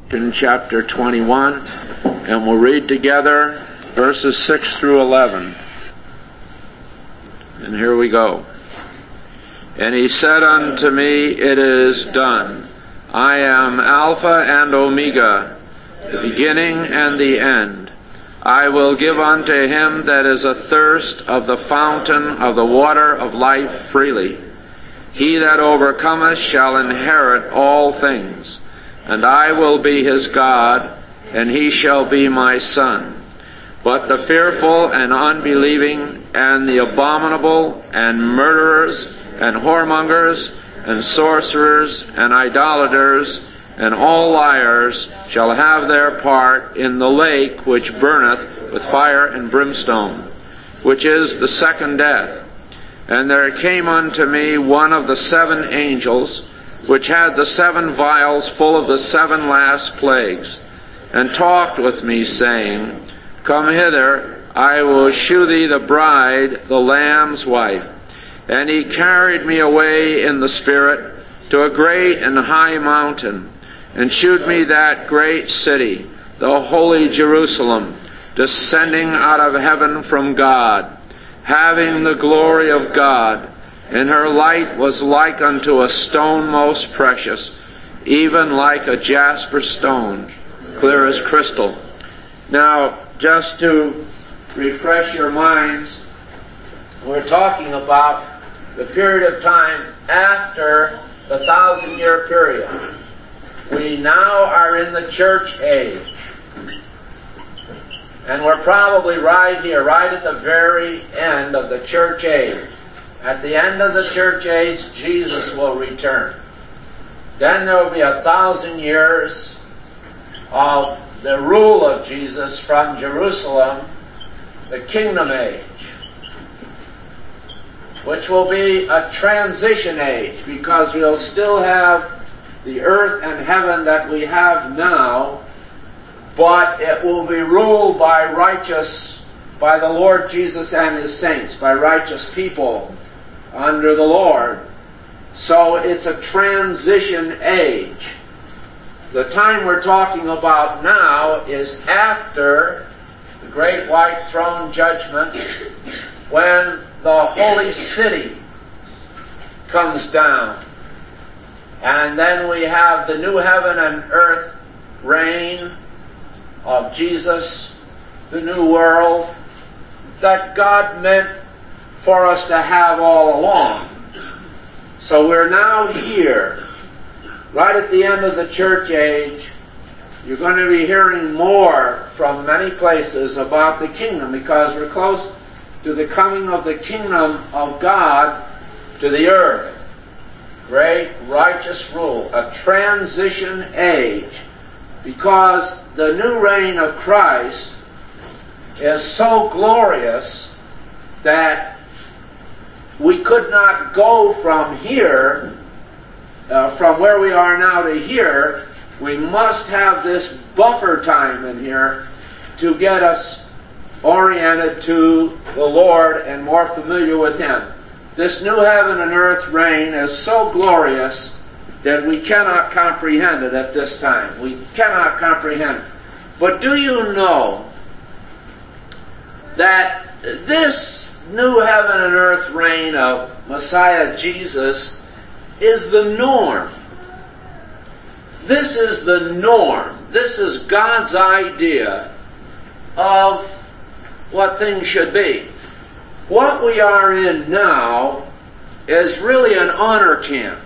in chapter 21, and we'll read together verses 6 through 11. And here we go. And he said unto me, It is done. I am Alpha and Omega, the beginning and the end. I will give unto him that is athirst of the fountain of the water of life freely. He that overcometh shall inherit all things, and I will be his God, and he shall be my son. But the fearful and unbelieving, and the abominable, and murderers, and whoremongers, and sorcerers, and idolaters, and all liars shall have their part in the lake which burneth with fire and brimstone, which is the second death. And there came unto me one of the 7 angels, which had the 7 vials full of the 7 last plagues, and talked with me, saying, Come hither, I will shew thee the bride, the Lamb's wife. And he carried me away in the Spirit to a great and high mountain, and shewed me that great city, the holy Jerusalem, descending out of heaven from God, having the glory of God. And her light was like unto a stone most precious, even like a jasper stone, clear as crystal. Now, just to refresh your minds, we're talking about the period of time after the 1,000-year period. We now are in the church age. And we're probably right here, right at the very end of the church age. At the end of the church age, Jesus will return. Then there will be 1,000 years of the rule of Jesus from Jerusalem, the kingdom age, which will be a transition age, because we'll still have the earth and heaven that we have now, but it will be ruled by the Lord Jesus and His saints, by righteous people under the Lord. So it's a transition age. The time we're talking about now is after the great white throne judgment, when the holy city comes down. And then we have the new heaven and earth reign of Jesus, the new world that God meant for us to have all along. So we're now here, right at the end of the church age. You're going to be hearing more from many places about the kingdom, because we're close to the coming of the kingdom of God to the earth. Great righteous rule, a transition age, because the new reign of Christ is so glorious that we could not go from here, from where we are now to here. We must have this buffer time in here to get us oriented to the Lord and more familiar with Him. This new heaven and earth reign is so glorious that we cannot comprehend it at this time. We cannot comprehend it. But do you know that this new heaven and earth reign of Messiah Jesus is the norm? This is the norm. This is God's idea of what things should be. What we are in now is really an honor camp.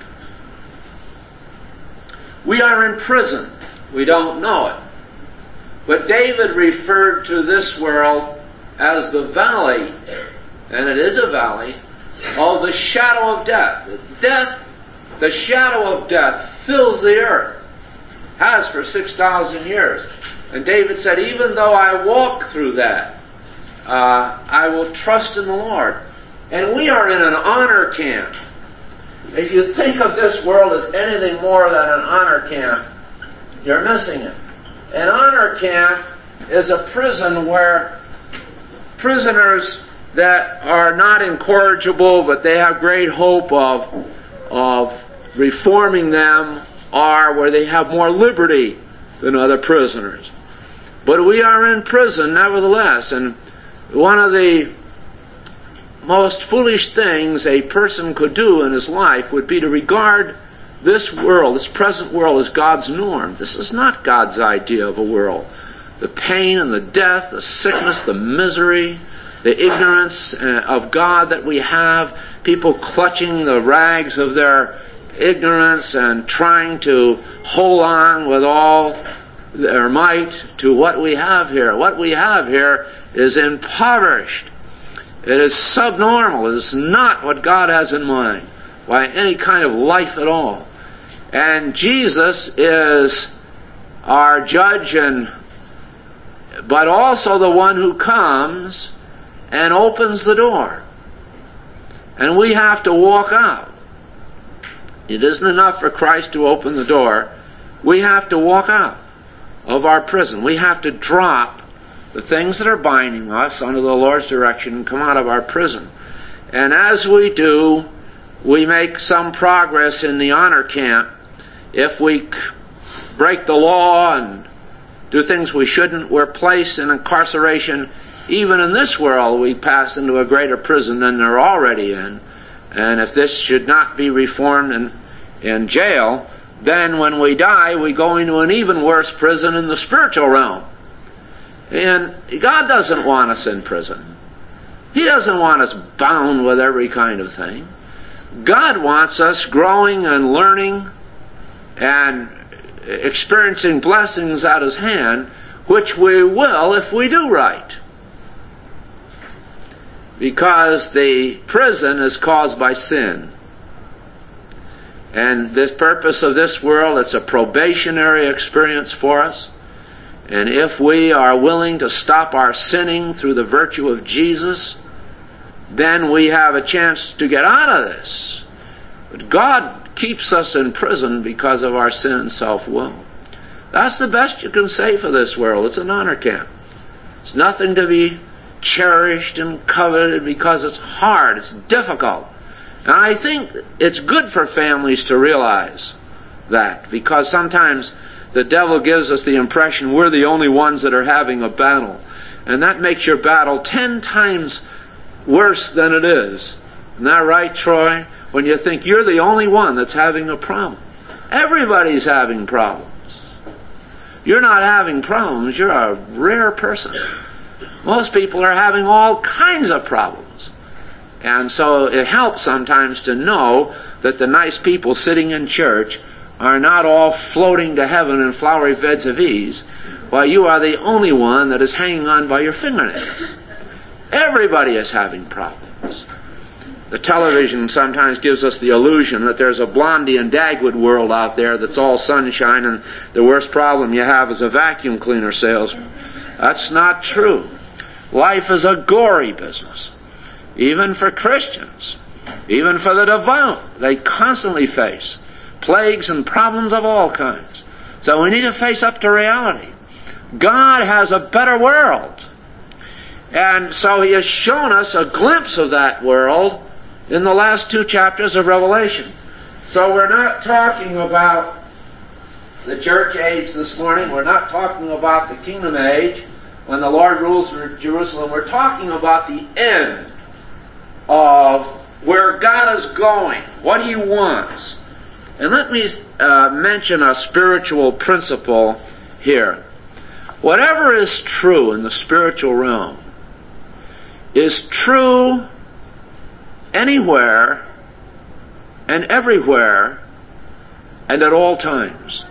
We are in prison. We don't know it. But David referred to this world as the valley, and it is a valley, of the shadow of death. The shadow of death fills the earth, has for 6,000 years. And David said, even though I walk through that, I will trust in the Lord. And we are in an honor camp. If you think of this world as anything more than an honor camp, you're missing it. An honor camp is a prison where prisoners that are not incorrigible, but they have great hope of reforming them, are, where they have more liberty than other prisoners. But we are in prison nevertheless, and one of the most foolish things a person could do in his life would be to regard this world, this present world, as God's norm. This is not God's idea of a world. The pain and the death, the sickness, the misery, the ignorance of God that we have, people clutching the rags of their ignorance and trying to hold on with all their might to what we have here. What we have here is impoverished. It is subnormal. It is not what God has in mind by any kind of life at all. And Jesus is our judge, but also the one who comes and opens the door. And we have to walk out. It isn't enough for Christ to open the door. We have to walk out of our prison. We have to drop the things that are binding us under the Lord's direction and come out of our prison. And as we do, we make some progress in the honor camp. If we break the law and do things we shouldn't, we're placed in incarceration. Even in this world, we pass into a greater prison than they're already in. And if this should not be reformed in jail, then when we die, we go into an even worse prison in the spiritual realm. And God doesn't want us in prison. He doesn't want us bound with every kind of thing. God wants us growing and learning and experiencing blessings at His hand, which we will if we do right. Because the prison is caused by sin. And this purpose of this world, it's a probationary experience for us. And if we are willing to stop our sinning through the virtue of Jesus, then we have a chance to get out of this. But God keeps us in prison because of our sin and self-will. That's the best you can say for this world. It's an honor camp. It's nothing to be cherished and coveted because it's hard, it's difficult. And I think it's good for families to realize that, because sometimes the devil gives us the impression we're the only ones that are having a battle. And that makes your battle 10 times worse than it is. Isn't that right, Troy? When you think you're the only one that's having a problem. Everybody's having problems. You're not having problems. You're a rare person. Most people are having all kinds of problems. And so it helps sometimes to know that the nice people sitting in church are not all floating to heaven in flowery beds of ease, while you are the only one that is hanging on by your fingernails. Everybody is having problems. The television sometimes gives us the illusion that there's a Blondie and Dagwood world out there that's all sunshine and the worst problem you have is a vacuum cleaner salesman. That's not true. Life is a gory business. Even for Christians, even for the devout, they constantly face plagues and problems of all kinds. So we need to face up to reality. God has a better world. And so He has shown us a glimpse of that world in the last 2 chapters of Revelation. So we're not talking about the church age this morning. We're not talking about the kingdom age when the Lord rules from Jerusalem. We're talking about the end of where God is going, what He wants. And let me mention a spiritual principle here. Whatever is true in the spiritual realm is true anywhere and everywhere and at all times.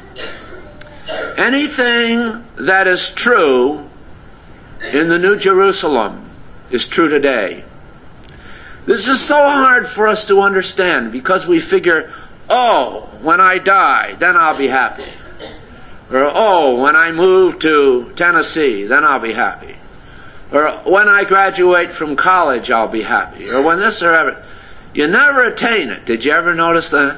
Anything that is true in the New Jerusalem is true today. This is so hard for us to understand because we figure, oh, when I die, then I'll be happy. Or, oh, when I move to Tennessee, then I'll be happy. Or, when I graduate from college, I'll be happy. Or, when this or ever. You never attain it. Did you ever notice that?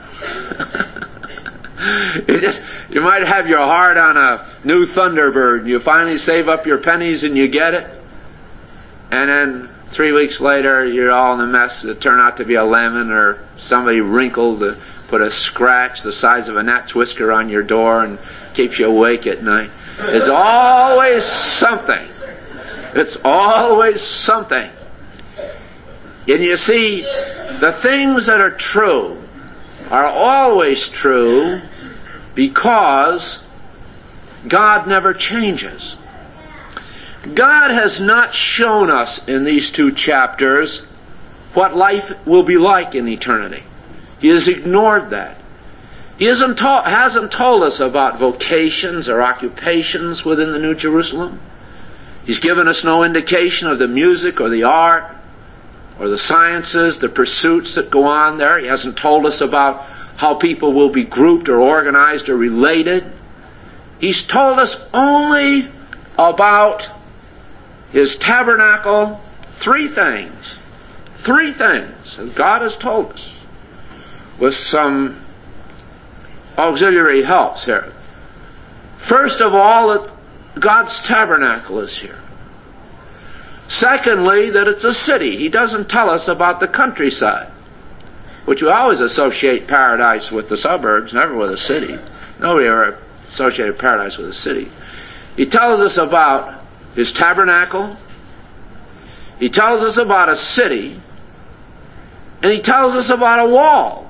You might have your heart on a new Thunderbird, and you finally save up your pennies and you get it. And then 3 weeks later, you're all in a mess. It turned out to be a lemon, or somebody wrinkled, put a scratch the size of a gnat's whisker on your door and keeps you awake at night. It's always something. It's always something. And you see, the things that are true are always true because God never changes. God has not shown us in these 2 chapters what life will be like in eternity. He has ignored that. He hasn't told us about vocations or occupations within the New Jerusalem. He's given us no indication of the music or the art or the sciences, the pursuits that go on there. He hasn't told us about how people will be grouped or organized or related. He's told us only about His tabernacle. 3 things. 3 things God has told us, with some auxiliary helps here. First of all, that God's tabernacle is here. Secondly, that it's a city. He doesn't tell us about the countryside, which we always associate paradise with the suburbs, never with a city. Nobody ever associated paradise with a city. He tells us about His tabernacle. He tells us about a city. And He tells us about a wall.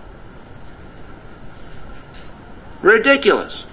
Ridiculous.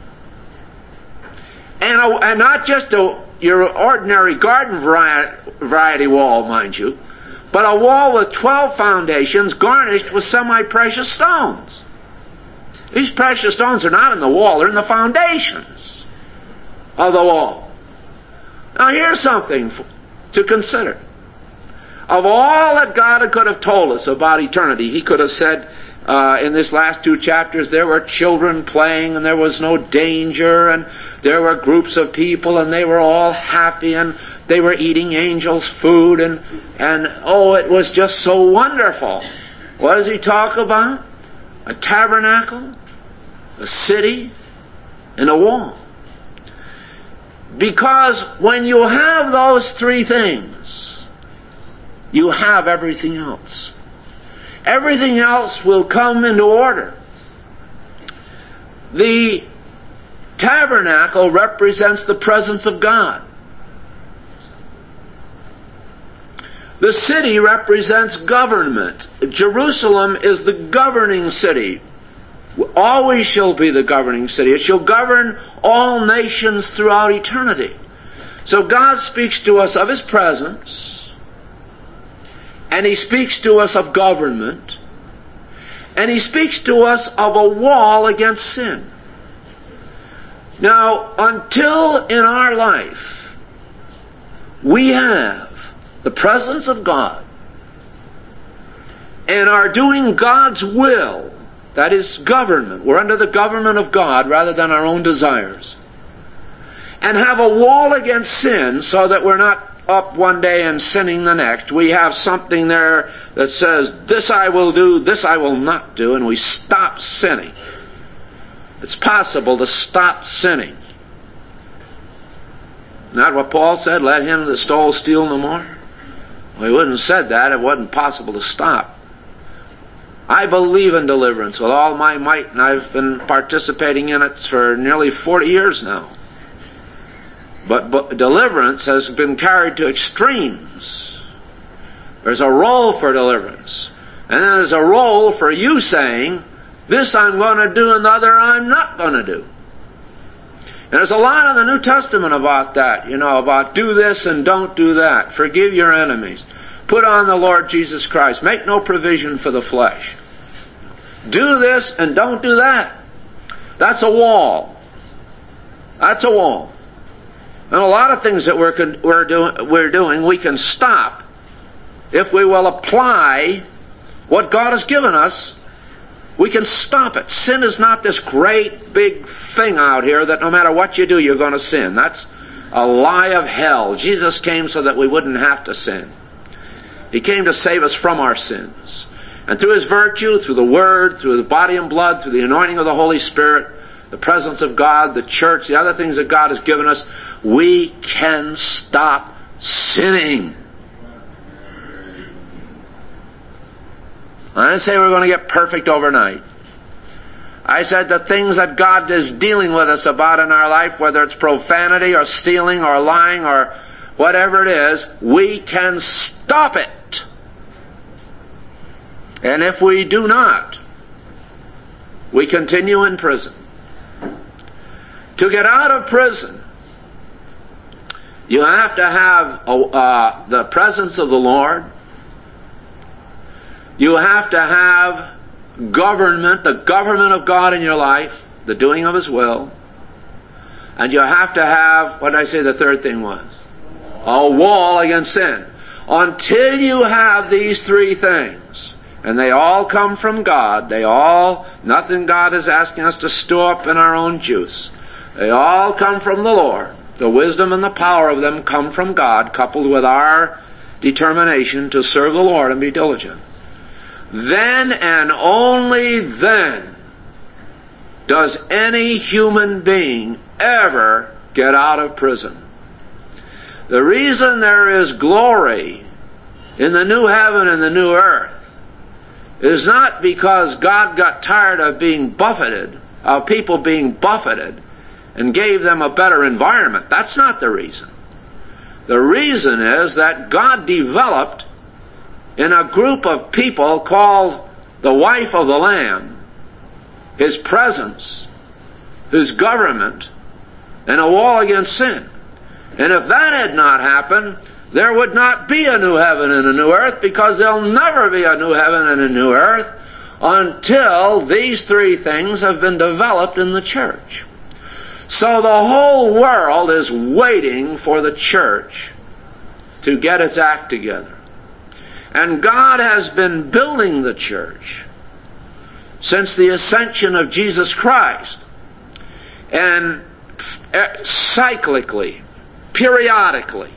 And not just your ordinary garden variety wall, mind you, but a wall with 12 foundations garnished with semi-precious stones. These precious stones are not in the wall, they're in the foundations of the wall. Now here's something to consider. Of all that God could have told us about eternity, He could have said in this last 2 chapters, there were children playing and there was no danger, and there were groups of people and they were all happy and they were eating angels' food, and oh, it was just so wonderful. What does He talk about? A tabernacle, a city, and a wall. Because when you have those 3 things, you have everything else. Everything else will come into order. The tabernacle represents the presence of God. The city represents government. Jerusalem is the governing city. Always shall be the governing city. It shall govern all nations throughout eternity. So God speaks to us of His presence, and He speaks to us of government, and He speaks to us of a wall against sin. Now, until in our life we have the presence of God and are doing God's will, that is government, we're under the government of God rather than our own desires, and have a wall against sin so that we're not up one day and sinning the next. We have something there that says, this I will do, this I will not do, and we stop sinning. It's possible to stop sinning. Not what Paul said, let him that stole steal no more? Well, he wouldn't have said that. It wasn't possible to stop. I believe in deliverance with all my might, and I've been participating in it for nearly 40 years now. But deliverance has been carried to extremes. There's a role for deliverance. And then there's a role for you saying, this I'm going to do and the other I'm not going to do. And there's a lot in the New Testament about that, about do this and don't do that. Forgive your enemies. Put on the Lord Jesus Christ. Make no provision for the flesh. Do this and don't do that. That's a wall. That's a wall. And a lot of things that we're doing, we can stop if we will apply what God has given us. We can stop it. Sin is not this great big thing out here that no matter what you do, you're going to sin. That's a lie of hell. Jesus came so that we wouldn't have to sin. He came to save us from our sins. And through His virtue, through the Word, through the body and blood, through the anointing of the Holy Spirit, the presence of God, the church, the other things that God has given us, we can stop sinning. I didn't say we're going to get perfect overnight. I said the things that God is dealing with us about in our life, whether it's profanity or stealing or lying or whatever it is, we can stop it. And if we do not, we continue in prison. To get out of prison, you have to have the presence of the Lord. You have to have government, the government of God in your life, the doing of His will. And you have to have, what did I say the third thing was? A wall against sin. Until you have these three things, and they all come from God, nothing God is asking us to store up in our own juice. They all come from the Lord. The wisdom and the power of them come from God, coupled with our determination to serve the Lord and be diligent. Then and only then does any human being ever get out of prison. The reason there is glory in the new heaven and the new earth is not because God got tired of being buffeted, of people being buffeted, and gave them a better environment. That's not the reason. The reason is that God developed in a group of people called the wife of the Lamb, His presence, His government, and a wall against sin. And if that had not happened, there would not be a new heaven and a new earth, because there'll never be a new heaven and a new earth until these three things have been developed in the church. So the whole world is waiting for the church to get its act together. And God has been building the church since the ascension of Jesus Christ. And cyclically, periodically,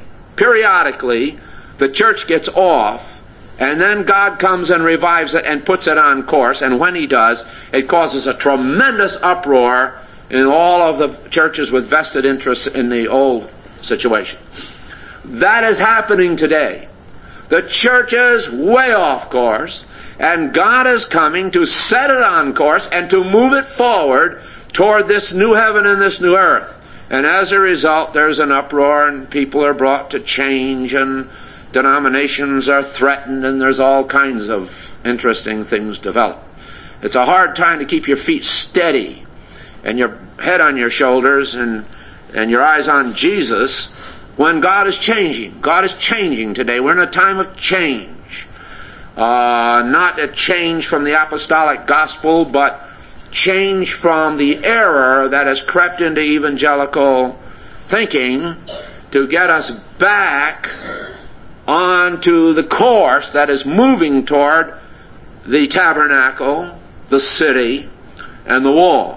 the church gets off, and then God comes and revives it and puts it on course. And when He does, it causes a tremendous uproar in all of the churches with vested interests in the old situation. That is happening today. The church is way off course, and God is coming to set it on course and to move it forward toward this new heaven and this new earth. And as a result, there's an uproar, and people are brought to change, and denominations are threatened, and there's all kinds of interesting things develop. It's a hard time to keep your feet steady and your head on your shoulders and your eyes on Jesus when God is changing. God is changing today. We're in a time of change. Not a change from the apostolic gospel, but change from the error that has crept into evangelical thinking to get us back onto the course that is moving toward the tabernacle, the city, and the wall.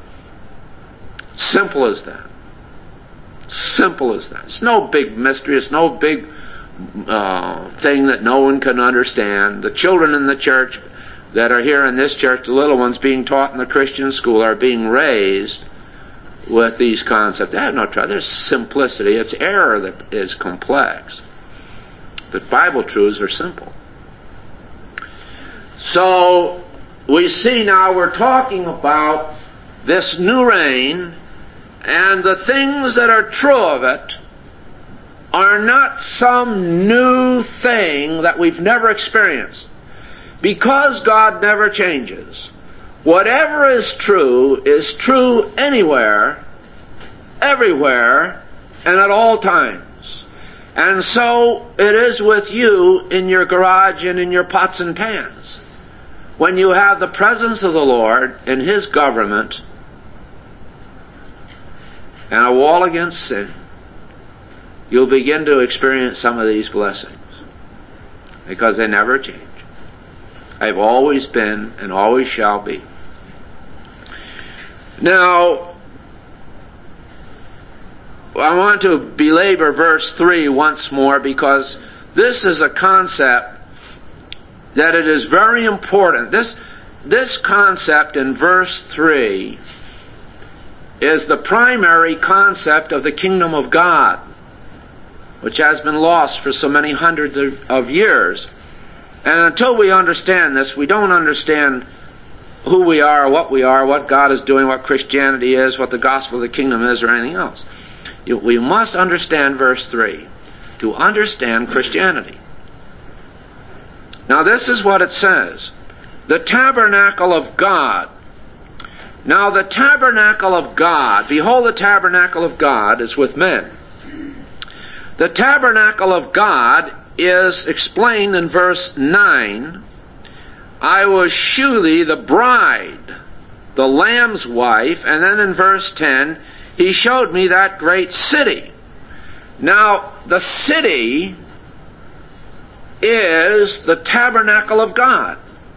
Simple as that. Simple as that. It's no big mystery. It's no big thing that no one can understand. The children in the church that are here in this church, the little ones being taught in the Christian school, are being raised with these concepts. They have no trouble. There's simplicity. It's error that is complex. The Bible truths are simple. So we see now we're talking about this new reign, and the things that are true of it are not some new thing that we've never experienced. Because God never changes, whatever is true anywhere, everywhere, and at all times. And so it is with you in your garage and in your pots and pans. When you have the presence of the Lord and His government and a wall against sin, you'll begin to experience some of these blessings, because they never change. They've always been and always shall be. Now, I want to belabor verse 3 once more, because this is a concept that it is very important. This concept in verse 3 is the primary concept of the kingdom of God, which has been lost for so many hundreds of years. And until we understand this, we don't understand who we are, what God is doing, what Christianity is, what the gospel of the kingdom is, or anything else. We must understand verse 3 to understand Christianity. Now this is what it says. The tabernacle of God. Now the tabernacle of God, behold, the tabernacle of God is with men. The tabernacle of God is explained in verse 9. I will shew thee the bride, the Lamb's wife. And then in verse 10, he showed me that great city. Now, the city is the tabernacle of God.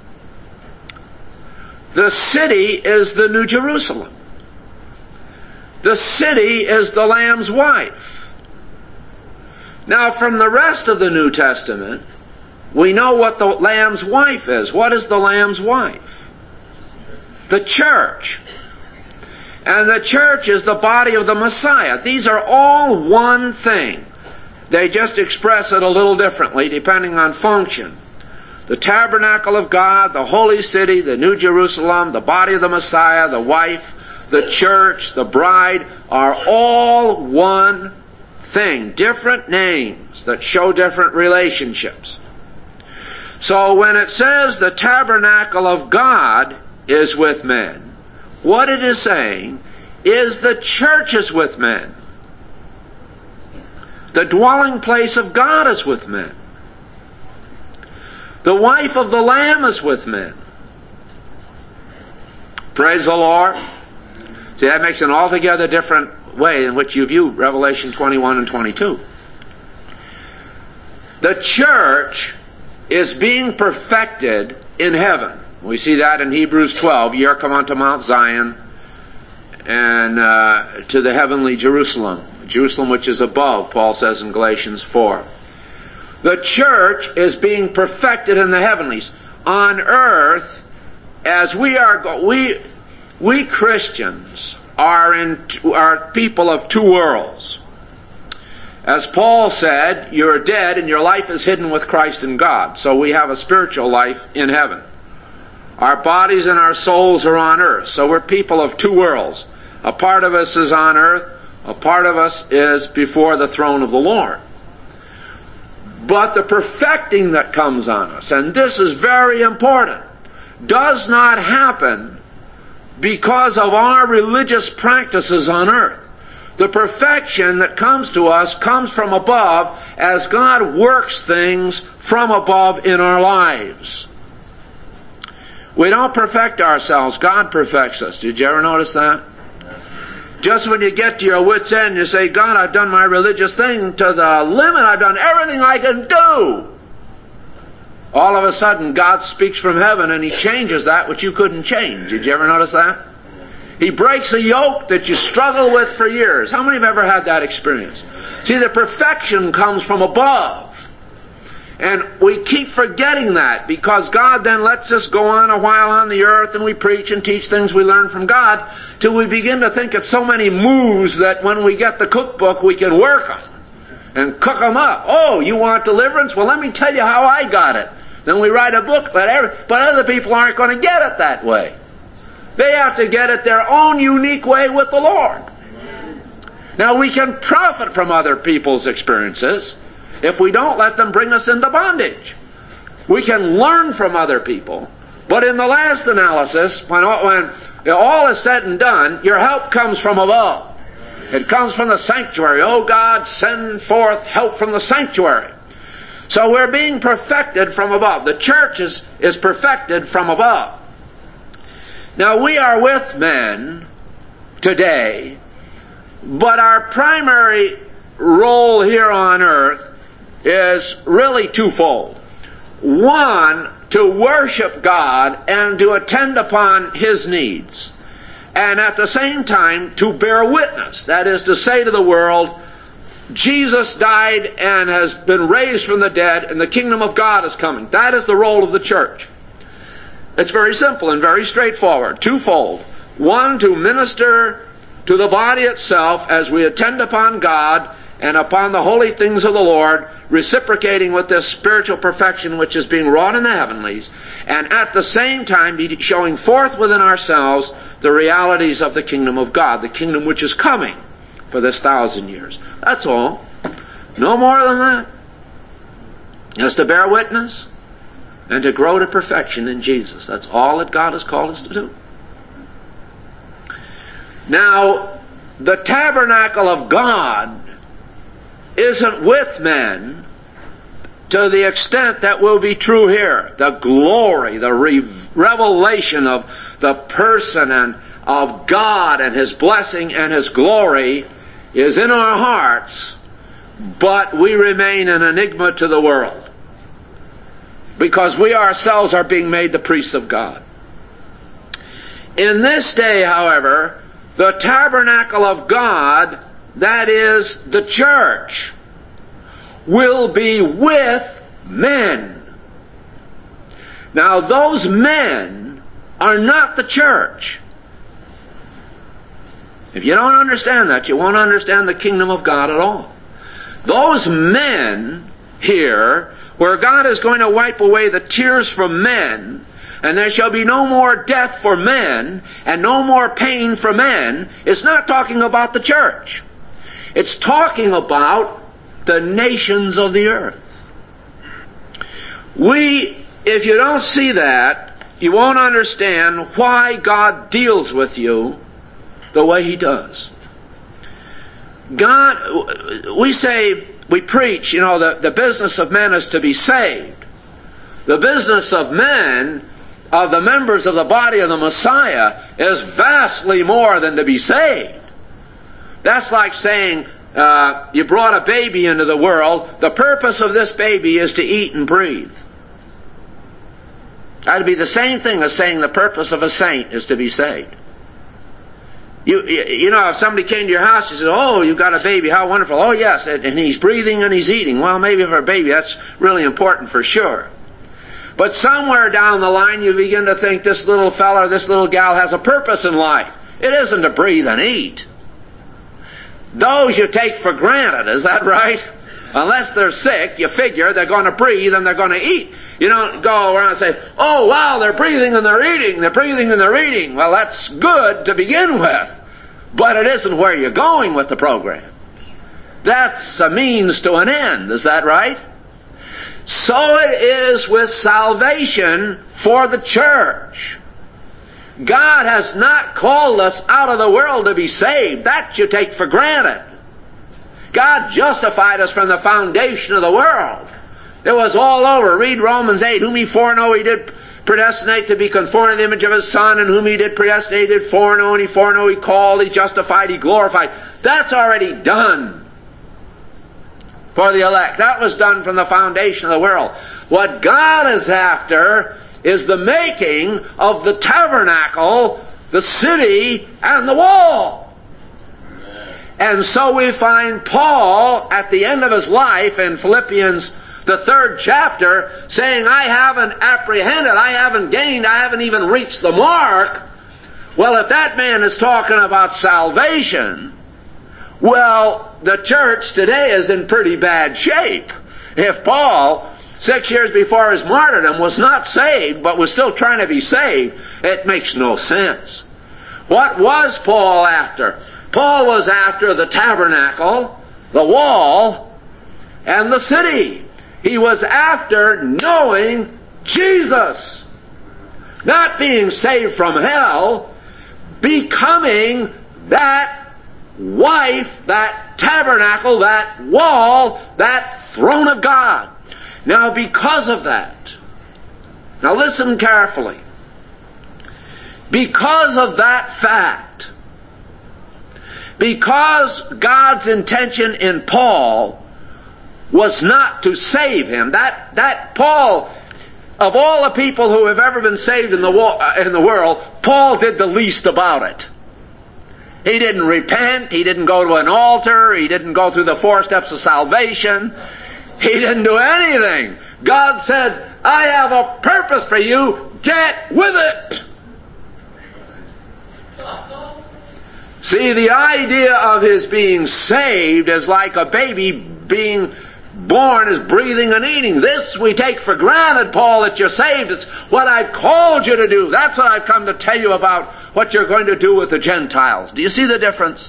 The city is the New Jerusalem. The city is the Lamb's wife. Now, from the rest of the New Testament, we know what the Lamb's wife is. What is the Lamb's wife? The church. And the church is the body of the Messiah. These are all one thing. They just express it a little differently depending on function. The tabernacle of God, the holy city, the New Jerusalem, the body of the Messiah, the wife, the church, the bride are all one thing. Different names that show different relationships. So when it says the tabernacle of God is with men, what it is saying is the church is with men. The dwelling place of God is with men. The wife of the Lamb is with men. Praise the Lord. See, that makes an altogether different way in which you view Revelation 21 and 22. The church is being perfected in heaven. We see that in Hebrews 12. Ye are come unto Mount Zion and to the heavenly Jerusalem. Jerusalem which is above, Paul says in Galatians 4. The church is being perfected in the heavenlies. On earth, as we Christians are people of two worlds. As Paul said, you're dead and your life is hidden with Christ in God. So we have a spiritual life in heaven. Our bodies and our souls are on earth. So we're people of two worlds. A part of us is on earth. A part of us is before the throne of the Lord. But the perfecting that comes on us, and this is very important, does not happen because of our religious practices on earth. The perfection that comes to us comes from above as God works things from above in our lives. We don't perfect ourselves. God perfects us. Did you ever notice that? Just when you get to your wit's end, you say, God, I've done my religious thing to the limit. I've done everything I can do. All of a sudden, God speaks from heaven and He changes that which you couldn't change. Did you ever notice that? He breaks a yoke that you struggle with for years. How many have ever had that experience? See, the perfection comes from above. And we keep forgetting that because God then lets us go on a while on the earth and we preach and teach things we learn from God till we begin to think it's so many moves that when we get the cookbook we can work them and cook them up. Oh, you want deliverance? Well, let me tell you how I got it. Then we write a book, but other people aren't going to get it that way. They have to get it their own unique way with the Lord. Now we can profit from other people's experiences if we don't let them bring us into bondage. We can learn from other people, but in the last analysis, when all is said and done, your help comes from above. It comes from the sanctuary. Oh God, send forth help from the sanctuary. So we're being perfected from above. The church is perfected from above. Now we are with men today, but our primary role here on earth is really twofold. One, to worship God and to attend upon His needs. And at the same time, to bear witness. That is to say to the world, Jesus died and has been raised from the dead and the kingdom of God is coming. That is the role of the church. It's very simple and very straightforward. Twofold. One, to minister to the body itself as we attend upon God and upon the holy things of the Lord, reciprocating with this spiritual perfection which is being wrought in the heavenlies, and at the same time be showing forth within ourselves the realities of the kingdom of God, the kingdom which is coming for this 1,000 years. That's all. No more than that. Just to bear witness and to grow to perfection in Jesus. That's all that God has called us to do. Now, the tabernacle of God isn't with men to the extent that will be true here. The glory, the revelation of the person and of God and His blessing and His glory is in our hearts, but we remain an enigma to the world because we ourselves are being made the priests of God. In this day, however, the tabernacle of God, that is, the church, will be with men. Now, those men are not the church. If you don't understand that, you won't understand the kingdom of God at all. Those men here, where God is going to wipe away the tears from men, and there shall be no more death for men, and no more pain for men, it's not talking about the church. It's talking about the nations of the earth. If you don't see that, you won't understand why God deals with you the way He does. God, we preach, the business of men is to be saved. The business of men, of the members of the body of the Messiah, is vastly more than to be saved. That's like saying, you brought a baby into the world, the purpose of this baby is to eat and breathe. That'd be the same thing as saying the purpose of a saint is to be saved. If somebody came to your house, you said, "Oh, you've got a baby, how wonderful." "Oh, yes, and he's breathing and he's eating." Well, maybe for a baby that's really important for sure. But somewhere down the line you begin to think this little fella or this little gal has a purpose in life. It isn't to breathe and eat. Those you take for granted, is that right? Unless they're sick, you figure they're going to breathe and they're going to eat. You don't go around and say, "Oh, wow, they're breathing and they're eating, they're breathing and they're eating." Well, that's good to begin with, but it isn't where you're going with the program. That's a means to an end, is that right? So it is with salvation for the church. God has not called us out of the world to be saved. That you take for granted. God justified us from the foundation of the world. It was all over. Read Romans 8. Whom He foreknow, He did predestinate to be conformed to the image of His Son, and whom He did predestinate, He did foreknow, and He foreknow, He called, He justified, He glorified. That's already done for the elect. That was done from the foundation of the world. What God is after is the making of the tabernacle, the city, and the wall. And so we find Paul at the end of his life in Philippians, the 3rd chapter, saying, "I haven't apprehended, I haven't gained, I haven't even reached the mark." Well, if that man is talking about salvation, well, the church today is in pretty bad shape. If Paul, 6 years before his martyrdom, was not saved, but was still trying to be saved, it makes no sense. What was Paul after? Paul was after the tabernacle, the wall, and the city. He was after knowing Jesus. Not being saved from hell, becoming that wife, that tabernacle, that wall, that throne of God. Now, because of that, now listen carefully. Because of that fact, because God's intention in Paul was not to save him, that Paul, of all the people who have ever been saved in the world, Paul did the least about it. He didn't repent, he didn't go to an altar, he didn't go through the 4 steps of salvation, he didn't do anything. God said, "I have a purpose for you, get with it." See, the idea of his being saved is like a baby being born is breathing and eating. This we take for granted, Paul, that you're saved. It's what I've called you to do. That's what I've come to tell you about what you're going to do with the Gentiles. Do you see the difference?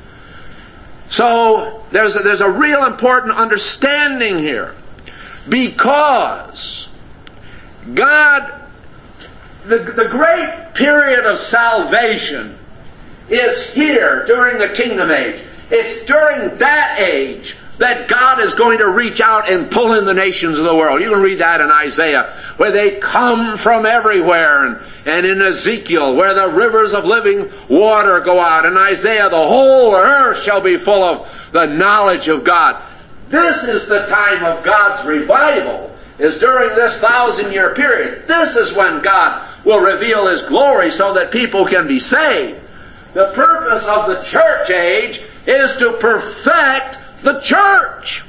So there's a real important understanding here. Because God, the great period of salvation is here during the kingdom age. It's during that age that God is going to reach out and pull in the nations of the world. You can read that in Isaiah, where they come from everywhere, and in Ezekiel, where the rivers of living water go out. In Isaiah, the whole earth shall be full of the knowledge of God. This is the time of God's revival, is during this 1,000-year period. This is when God will reveal His glory so that people can be saved. The purpose of the church age is to perfect the church.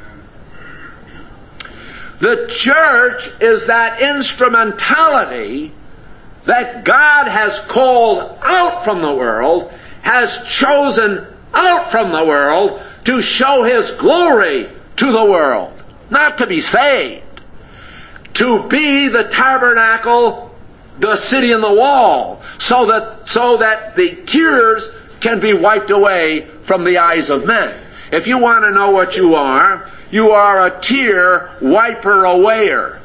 The church is that instrumentality that God has called out from the world, has chosen out from the world to show His glory to the world. Not to be saved. To be the tabernacle, the city and the wall, so that the tears can be wiped away from the eyes of men. If you want to know what you are a tear wiper awayer.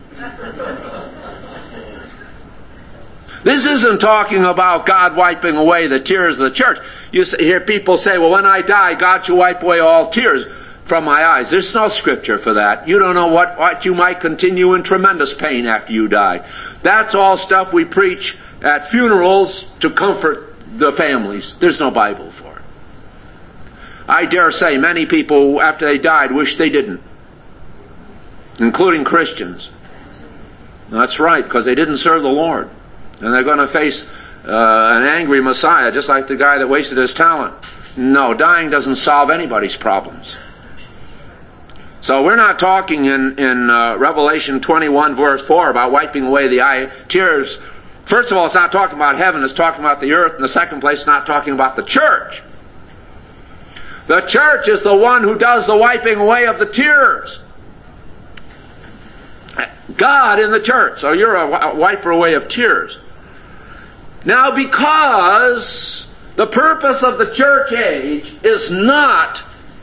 This isn't talking about God wiping away the tears of the church. You hear people say, well, when I die, God shall wipe away all tears from my eyes. There's no scripture for that. You don't know what you might continue in tremendous pain after you die. That's all stuff we preach at funerals to comfort the families. There's no Bible for it. I dare say many people, after they died, wish they didn't, including Christians. That's right, because they didn't serve the Lord. And they're going to face an angry Messiah, just like the guy that wasted his talent. No, dying doesn't solve anybody's problems. So we're not talking in Revelation 21 verse 4 about wiping away the tears. First of all, it's not talking about heaven, it's talking about the earth. In the second place, it's not talking about the church. The church is the one who does the wiping away of the tears. God in the church. So you're a wiper away of tears. Now, because the purpose of the church age is not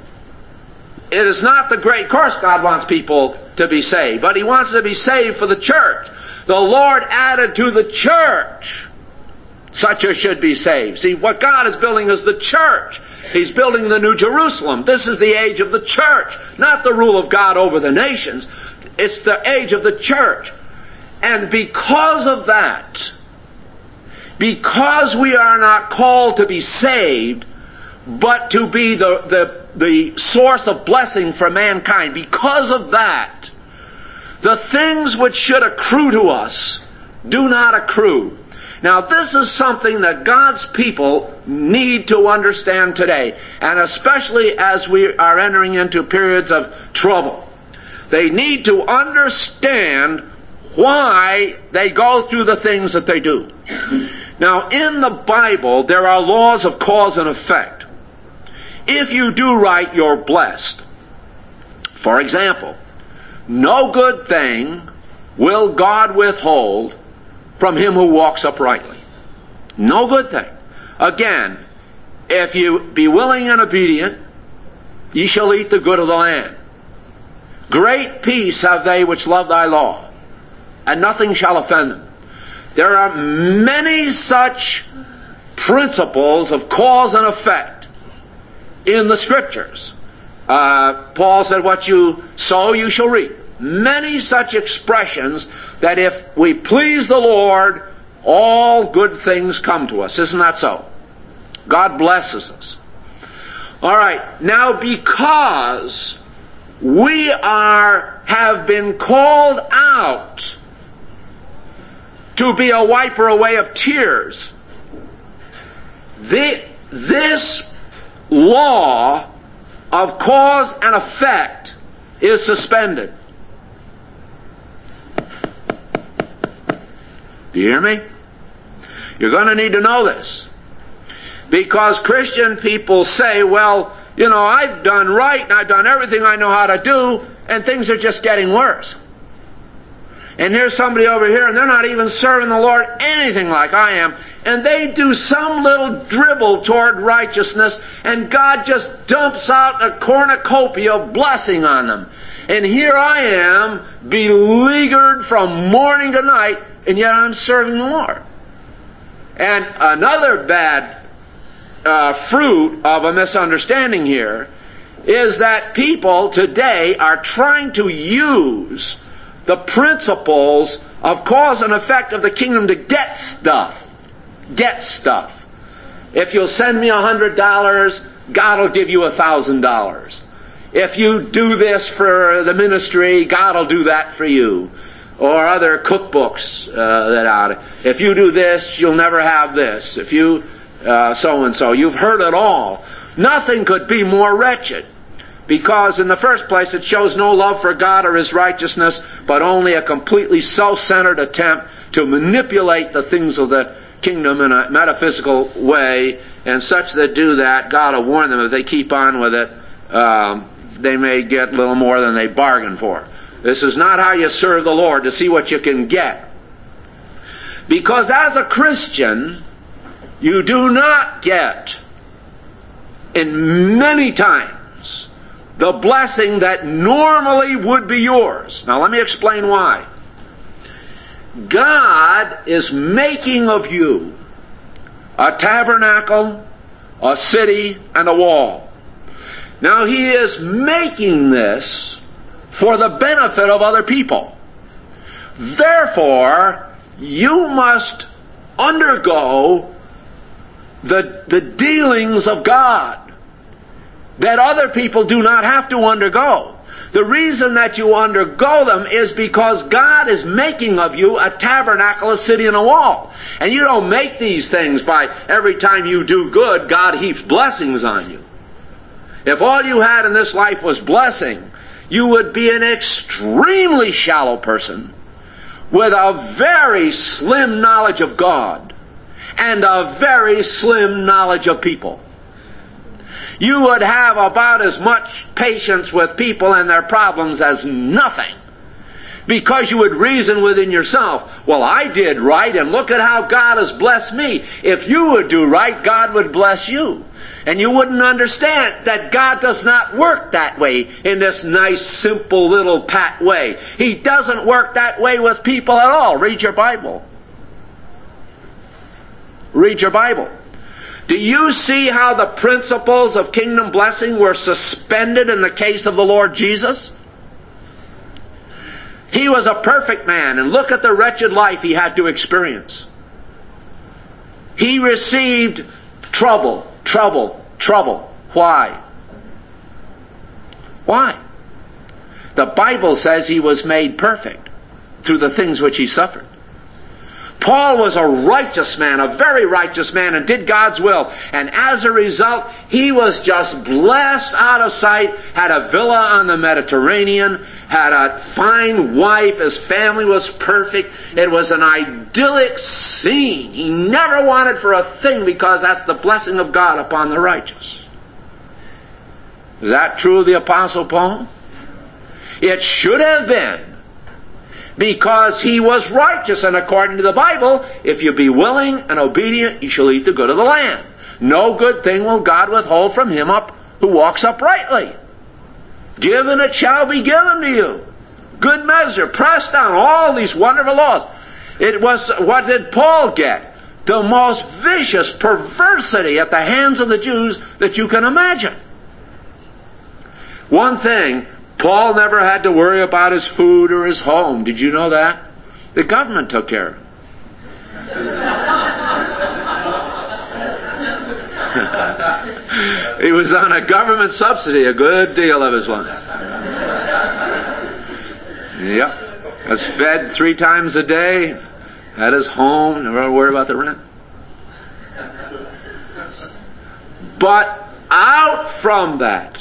the great, of course God wants people to be saved, but He wants to be saved for the church. The Lord added to the church such as should be saved. See, what God is building is the church. He's building the New Jerusalem. This is the age of the church, not the rule of God over the nations. It's the age of the church. And because of that, because we are not called to be saved, but to be the source of blessing for mankind, because of that, the things which should accrue to us do not accrue. Now, this is something that God's people need to understand today, and especially as we are entering into periods of trouble. They need to understand why they go through the things that they do. Now, in the Bible, there are laws of cause and effect. If you do right, you're blessed. For example, no good thing will God withhold from him who walks uprightly. No good thing. Again, if you be willing and obedient, ye shall eat the good of the land. Great peace have they which love thy law, and nothing shall offend them. There are many such principles of cause and effect in the Scriptures. Paul said, what you sow, you shall reap. Many such expressions that if we please the Lord, all good things come to us. Isn't that so? God blesses us. All right. Now, because we have been called out to be a wiper away of tears, this law of cause and effect is suspended. Do you hear me? You're going to need to know this. Because Christian people say, well, you know, I've done right and I've done everything I know how to do, and things are just getting worse. And here's somebody over here, and they're not even serving the Lord anything like I am, and they do some little dribble toward righteousness, and God just dumps out a cornucopia of blessing on them. And here I am, beleaguered from morning to night, and yet I'm serving the Lord. And another bad fruit of a misunderstanding here is that people today are trying to use the principles of cause and effect of the kingdom to get stuff. Get stuff. If you'll send me $100, God will give you $1,000. If you do this for the ministry, God will do that for you. Or other cookbooks that out. If you do this, you'll never have this. If you so and so. You've heard it all. Nothing could be more wretched. Because in the first place, it shows no love for God or His righteousness, but only a completely self-centered attempt to manipulate the things of the kingdom in a metaphysical way. And such that do that, God will warn them if they keep on with it, they may get a little more than they bargained for. This is not how you serve the Lord, to see what you can get. Because as a Christian, you do not get, in many times, the blessing that normally would be yours. Now let me explain why. God is making of you a tabernacle, a city, and a wall. Now He is making this for the benefit of other people. Therefore, you must undergo the dealings of God that other people do not have to undergo. The reason that you undergo them is because God is making of you a tabernacle, a city, and a wall. And you don't make these things by every time you do good, God heaps blessings on you. If all you had in this life was blessing, you would be an extremely shallow person with a very slim knowledge of God and a very slim knowledge of people. You would have about as much patience with people and their problems as nothing. Because you would reason within yourself, well, I did right, and look at how God has blessed me. If you would do right, God would bless you. And you wouldn't understand that God does not work that way, in this nice, simple, little pat way. He doesn't work that way with people at all. Read your Bible. Read your Bible. Do you see how the principles of kingdom blessing were suspended in the case of the Lord Jesus? He was a perfect man, and look at the wretched life He had to experience. He received trouble, trouble, trouble. Why? Why? The Bible says He was made perfect through the things which He suffered. Paul was a righteous man, a very righteous man, and did God's will. And as a result, he was just blessed out of sight, had a villa on the Mediterranean, had a fine wife, his family was perfect. It was an idyllic scene. He never wanted for a thing, because that's the blessing of God upon the righteous. Is that true of the Apostle Paul? It should have been. Because he was righteous, and according to the Bible, if you be willing and obedient, you shall eat the good of the land. No good thing will God withhold from him who walks uprightly. Give and it shall be given to you. Good measure, pressed down, all these wonderful laws. It was, what did Paul get? The most vicious perversity at the hands of the Jews that you can imagine. One thing, Paul never had to worry about his food or his home. Did you know that? The government took care of it. He was on a government subsidy a good deal of his life. Yep. Was fed 3 times a day. Had his home. Never had to worry about the rent. But out from that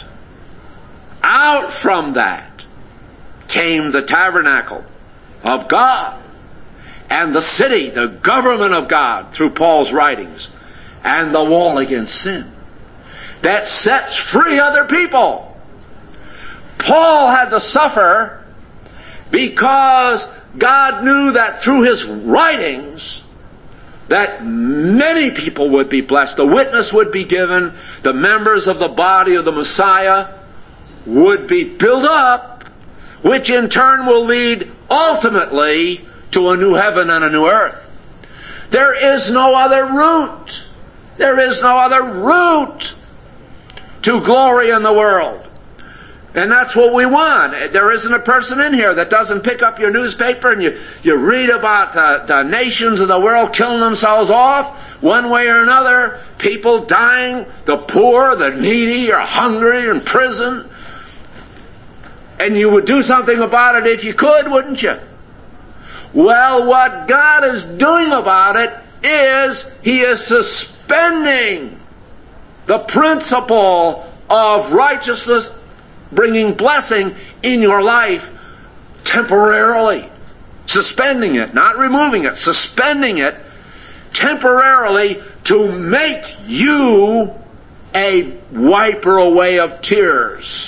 came the tabernacle of God and the city, the government of God, through Paul's writings. and the wall against sin that sets free other people. Paul had to suffer because God knew that through his writings that many people would be blessed. The witness would be given. The members of the body of the Messiah would be built up, which in turn will lead ultimately to a new heaven and a new earth. There is no other route. There is no other route to glory in the world. And that's what we want. There isn't a person in here that doesn't pick up your newspaper and you read about the nations of the world killing themselves off one way or another. People dying, the poor, the needy are hungry in prison. And you would do something about it if you could, wouldn't you? Well, what God is doing about it is He is suspending the principle of righteousness bringing blessing in your life temporarily. Suspending it, not removing it, suspending it temporarily to make you a wiper away of tears.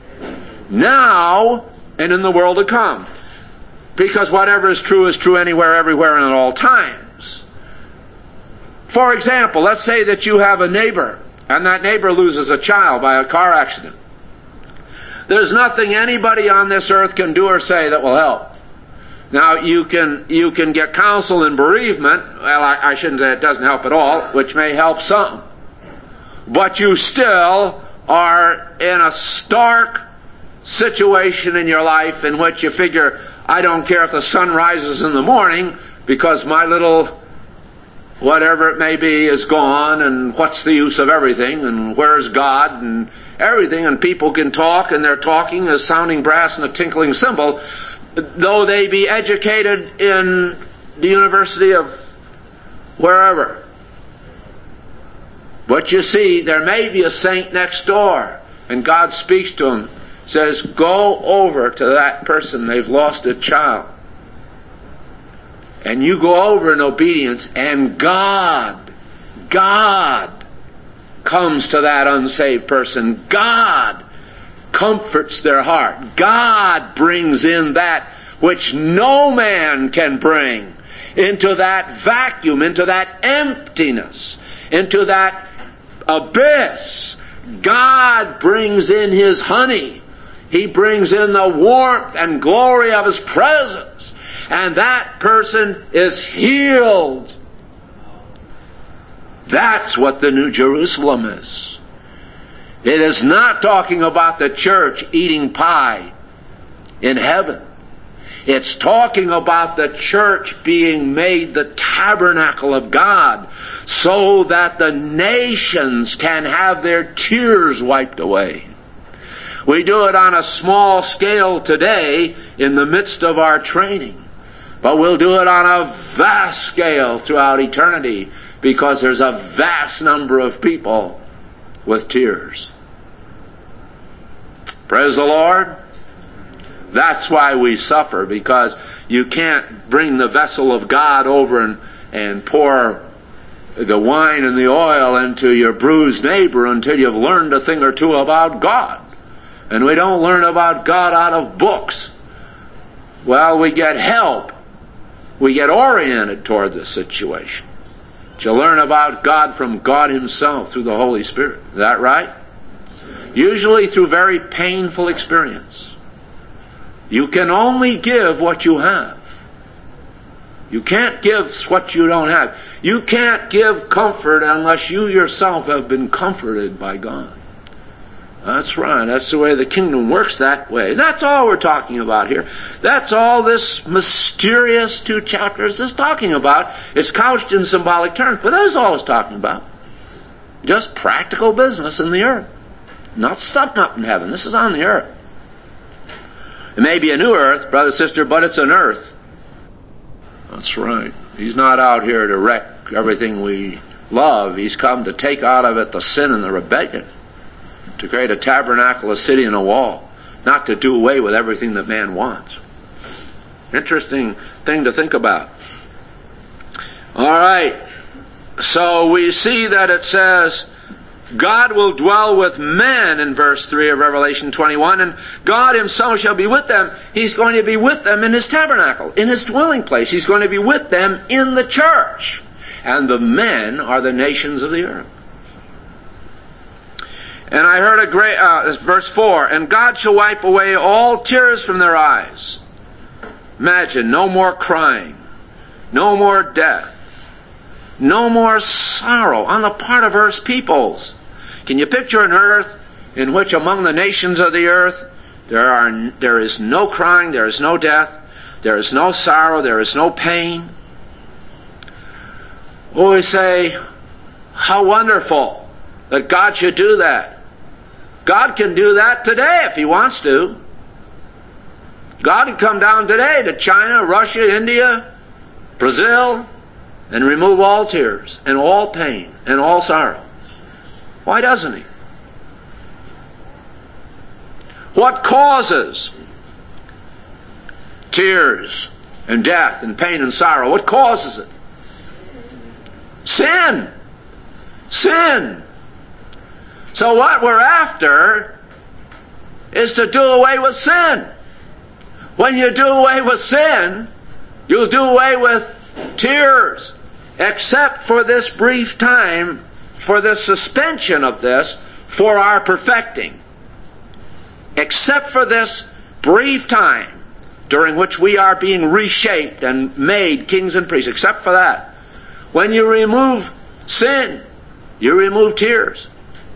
Now and in the world to come. Because whatever is true anywhere, everywhere, and at all times. For example, let's say that you have a neighbor, and that neighbor loses a child by a car accident. There's nothing anybody on this earth can do or say that will help. Now, you can get counsel in bereavement. Well, I shouldn't say it doesn't help at all, which may help some. But you still are in a stark situation in your life in which you figure, I don't care if the sun rises in the morning, because my little whatever it may be is gone, and what's the use of everything, and where's God, and everything, and people can talk, and their talking is sounding brass and a tinkling cymbal, though they be educated in the University of wherever. But you see, there may be a saint next door, and God speaks to him, says, go over to that person, they've lost a child. And you go over in obedience, and God comes to that unsaved person. God comforts their heart. God brings in that which no man can bring into that vacuum, into that emptiness, into that abyss. God brings in His honey. He brings in the warmth and glory of His presence. And that person is healed. That's what the New Jerusalem is. It is not talking about the church eating pie in heaven. It's talking about the church being made the tabernacle of God so that the nations can have their tears wiped away. We do it on a small scale today in the midst of our training. But we'll do it on a vast scale throughout eternity, because there's a vast number of people with tears. Praise the Lord. That's why we suffer, because you can't bring the vessel of God over and pour the wine and the oil into your bruised neighbor until you've learned a thing or two about God. And we don't learn about God out of books. Well, we get help. We get oriented toward the situation. To learn about God from God Himself through the Holy Spirit. Is that right? Usually through very painful experience. You can only give what you have. You can't give what you don't have. You can't give comfort unless you yourself have been comforted by God. That's right. That's the way the kingdom works that way. That's all we're talking about here. That's all this mysterious 2 chapters is talking about. It's couched in symbolic terms, but that's all it's talking about. Just practical business in the earth. Not something up in heaven. This is on the earth. It may be a new earth, brother, sister, but it's an earth. That's right. He's not out here to wreck everything we love. He's come to take out of it the sin and the rebellion. To create a tabernacle, a city, and a wall. Not to do away with everything that man wants. Interesting thing to think about. All right. So we see that it says, God will dwell with men in verse 3 of Revelation 21, and God himself shall be with them. He's going to be with them in his tabernacle, in his dwelling place. He's going to be with them in the church. And the men are the nations of the earth. And I heard a great, verse 4, and God shall wipe away all tears from their eyes. Imagine, no more crying, no more death, no more sorrow on the part of earth's peoples. Can you picture an earth in which among the nations of the earth there is no crying, there is no death, there is no sorrow, there is no pain? Well, we say, how wonderful that God should do that. God can do that today if he wants to. God can come down today to China, Russia, India, Brazil, and remove all tears and all pain and all sorrow. Why doesn't he? What causes tears and death and pain and sorrow? What causes it? Sin. Sin. So what we're after is to do away with sin. When you do away with sin, you'll do away with tears, except for this brief time, for this suspension of this, for our perfecting. Except for this brief time during which we are being reshaped and made kings and priests, except for that. When you remove sin, you remove tears.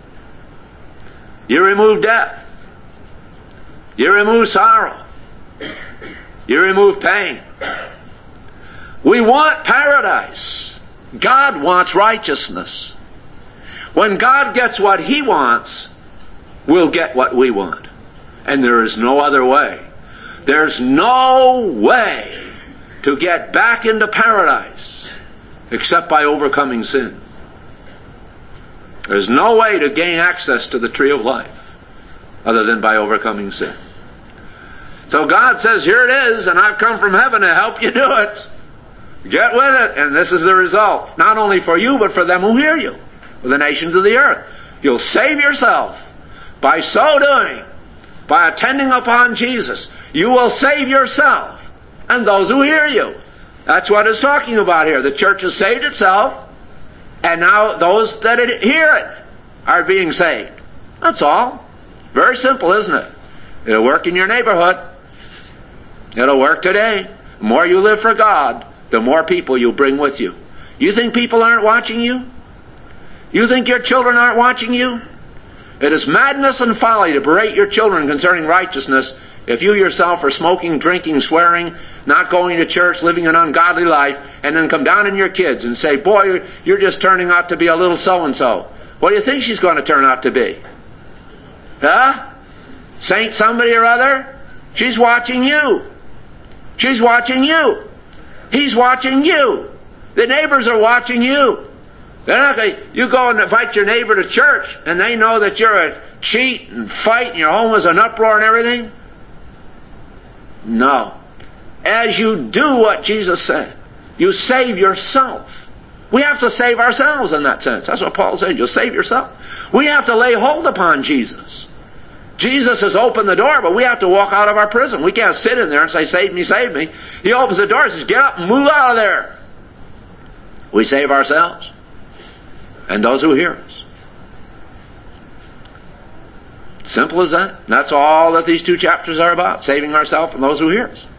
You remove death. You remove sorrow. You remove pain. We want paradise. God wants righteousness. When God gets what he wants, we'll get what we want. And there is no other way. There's no way to get back into paradise except by overcoming sin. There's no way to gain access to the tree of life other than by overcoming sin. So God says, here it is, and I've come from heaven to help you do it. Get with it, and this is the result. Not only for you, but for them who hear you, for the nations of the earth. You'll save yourself by so doing, by attending upon Jesus. You will save yourself and those who hear you. That's what it's talking about here. The church has saved itself, and now those that hear it are being saved. That's all. Very simple, isn't it? It'll work in your neighborhood. It'll work today. The more you live for God, the more people you'll bring with you. You think people aren't watching you? You think your children aren't watching you? It is madness and folly to berate your children concerning righteousness if you yourself are smoking, drinking, swearing, not going to church, living an ungodly life, and then come down on your kids and say, boy, you're just turning out to be a little so-and-so. What do you think she's going to turn out to be? Huh? Saint somebody or other? She's watching you. She's watching you. He's watching you. The neighbors are watching you. They're not going to, you go and invite your neighbor to church and they know that you're a cheat and fight and your home is an uproar and everything? No. As you do what Jesus said, you save yourself. We have to save ourselves in that sense. That's what Paul said. You'll save yourself. We have to lay hold upon Jesus. Jesus has opened the door, but we have to walk out of our prison. We can't sit in there and say, save me, save me. He opens the door and says, get up and move out of there. We save ourselves and those who hear us. Simple as that. That's all that these two chapters are about, saving ourselves and those who hear us.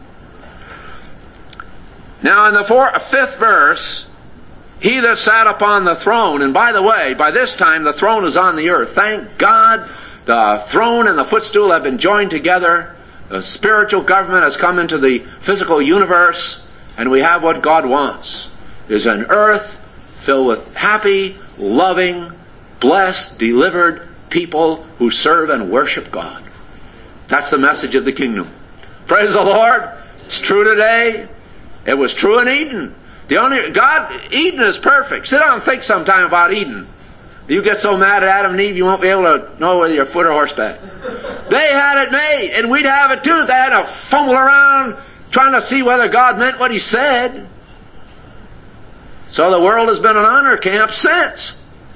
Now in the fifth verse, he that sat upon the throne, and by the way, by this time the throne is on the earth. Thank God the throne and the footstool have been joined together. The spiritual government has come into the physical universe, and we have what God wants. Is an earth filled with happy, loving, blessed, delivered people who serve and worship God. That's the message of the kingdom. Praise the Lord. It's true today. It was true in Eden. Eden is perfect. Sit down and think sometime about Eden. You get so mad at Adam and Eve, you won't be able to know whether you're foot or horseback. They had it made, and we'd have it too. They had to fumble around trying to see whether God meant what he said. So the world has been an honor camp since.